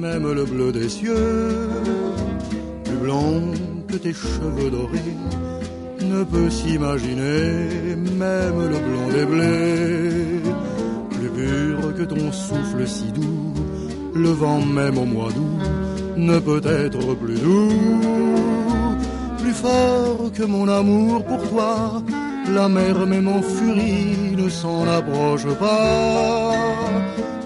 même le bleu des cieux, plus blanc que tes cheveux dorés, ne peut s'imaginer, même le blanc des blés, plus pur que ton souffle si doux, le vent même au mois d'août ne peut être plus doux, plus fort que mon amour pour toi, la mer même en furie ne s'en approche pas,